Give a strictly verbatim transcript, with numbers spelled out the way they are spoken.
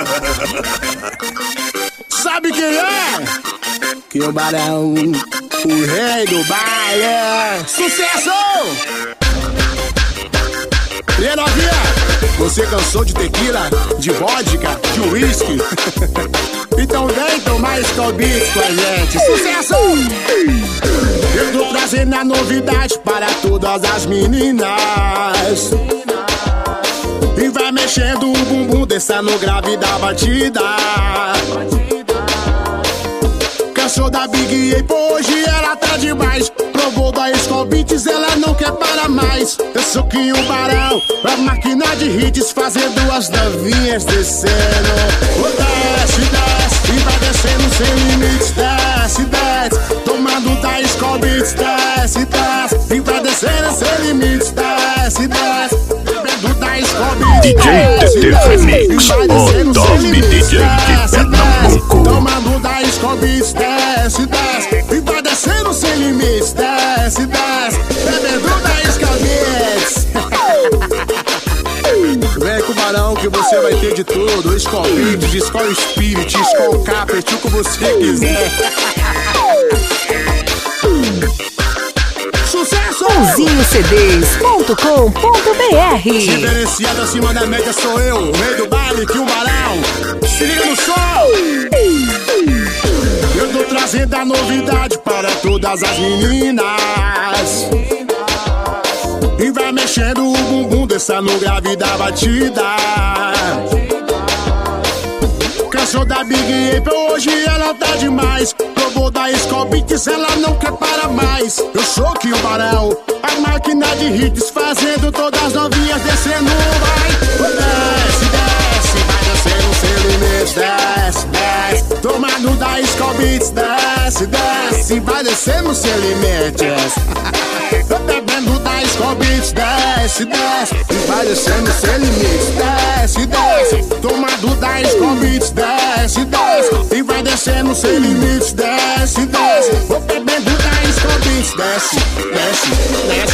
Sabe quem é? Que o Barão, o rei do baile. Sucesso! E aí, novinha, você cansou de tequila, de vodka, de uísque? Então vem tomar Skol Beats com a gente. Sucesso! Eu tô trazendo a novidade para todas as meninas. E vai mexendo o bumbum, descendo grave da batida. Cansou da Big Ape, hoje ela tá demais. Provou da Skol Beats, ela não quer parar mais. Eu sou que o Barão, a máquina de hits, fazendo as novinhas descendo. Oh, desce, desce, e vai descendo sem limites. Desce, desce, tomando da Skol Beats. Desce, desce, e vai descendo sem limites. Desce, desce, bebendo da Skol Beats. D J T T Remix, o top D J de Pernambuco. Tomando da Skol Beats. Desce, desce, e vai descendo sem limites. Desce, desce, bebendo da Skol Beats. Vem com o Barão que você vai ter de tudo. Skol Beats, Skol Spirit, Skol Capet, o que você quiser. Sucesso! Pãozinho C Ds ponto com ponto B R. Diferenciado acima da média sou eu, o rei do baile, que o Barão. Se liga no som! Eu tô trazendo a novidade para todas as meninas. E vai mexendo o bumbum, descendo grave da batida. Cansou da Big Ape, hoje ela tá demais. Provou da Skol Beats, ela não quer parar mais. Eu sou que o Barão, a máquina de hits, fazendo todas as novinhas descendo. Vai, desce, desce, vai descendo sem limites. Desce, desce, tomando da Skol Beats. Desce, desce, vai descendo sem limites. Tô bebendo da Skol Beats. Desce, desce, e vai descendo sem limites. Desce, desce, tomando da Skol Beats. Desce, desce, e vai descendo sem limites. Desce, desce, vou bebendo da Skol Beats. Desce, desce, desce.